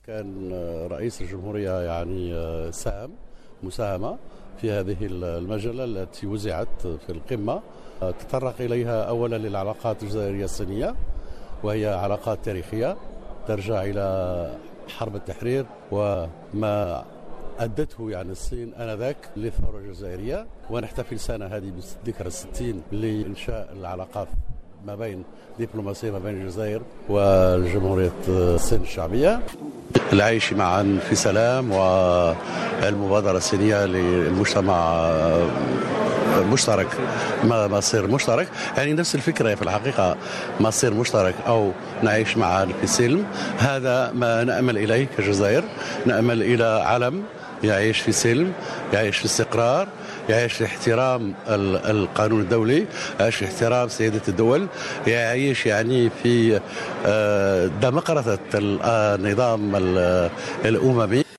كان رئيس الجمهورية يعني مساهمة في هذه المجلة التي وزعت في القمة. تطرق إليها أولا للعلاقات الجزائرية الصينية، وهي علاقات تاريخية ترجع إلى حرب التحرير وما أدته يعني الصين آنذاك للثورة الجزائرية، ونحتفل سنة هذه بذكرى 60 لإنشاء العلاقات ما بين دبلوماسية ما بين الجزائر وجمهورية الصين الشعبية. العيش معا في سلام والمبادرة الصينية للمجتمع مشترك، مصير مشترك، يعني نفس الفكرة في الحقيقة، مصير مشترك أو نعيش معا في سلم. هذا ما نأمل إليه كجزائر، نأمل إلى علم يعيش في سلم، يعيش في استقرار، يعيش في احترام القانون الدولي، يعيش في احترام سيادة الدول، يعيش يعني في ديمقراطية النظام الأممي.